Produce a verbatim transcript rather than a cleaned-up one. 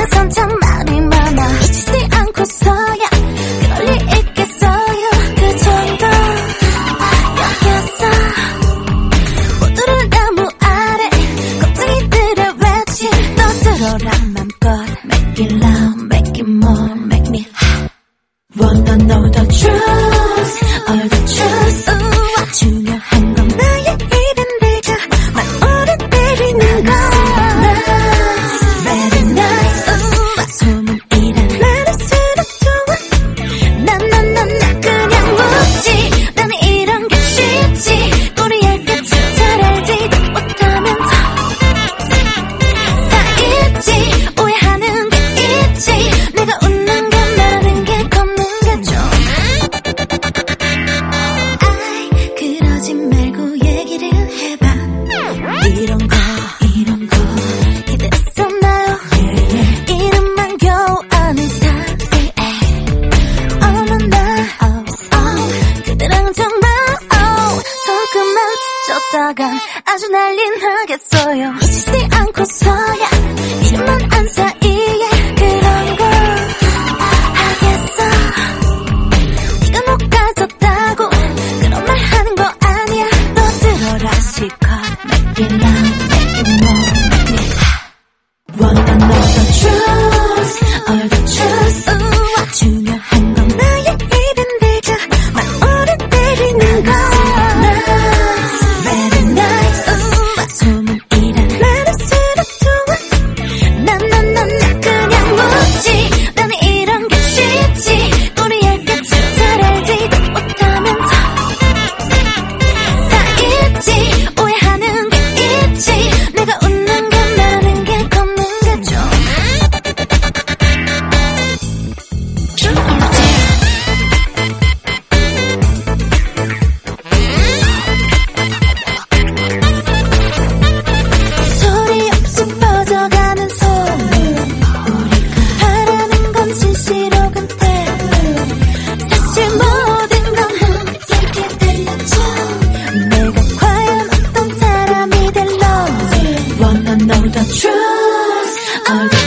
세상 참 말이 많아. 잊히지 않고서야 그럴 리 있겠어요. 그 정도였겠어. 모두를 나무 아래 겁쟁이들의 외침 떠들어라 맘껏. Make it loud, make it more, make me hot. Wanna know the truth, all the truth. 우와. 중요한 건 나의 입엔 내가 말 오래 때리는 거. Very nice. 우와. 소문이란 말할수록 좋아. 난난난난 그냥 묻지. 나는 이런 게 쉽지. 꼬리 얇게 잘 알지도 못하면서 다 있지. 오해하는 게 있지. 내가 웃는 게 말하는 게 걷는 게 좀. 아이 그러지 말고 얘기를 해봐. 이런 거 이런 거 기대했었나요? 이름만 겨우 아는 사이에 어머나 oh, 그대랑 정말 oh, 손끝만 줬다간 아주 난리 나겠어요. 잊히지 않고서야 이름만 안 사이에 그런 거 하겠어. 네가 못 가졌다고 그런 말 하는 거 아니야. 너 들어라 실컷. Make it loud, make it more, make me hot. Wanna know the truth, all the truth. 우와. 중요한 건 나의 입엔 내가 말 오래 때리는 거. Very nice. 우와. 소문이란 말할수록 좋아. 난난난난 그냥 묻지. 나는 이런 게 쉽지. 꼬리 얇게 잘 알지도 못하면서 다 있지. 오해하는 게 있지. 내가 웃는 게 말하는 게 걷는 게 좀. True or dare? 소리 없이 퍼져가는 소문. 우리가 바라는 건 진실 혹은 때문. 사실 모든 건 얇게 들렸죠. 내가 과연 어떤 사람이 될런지. Wanna know the truth, all the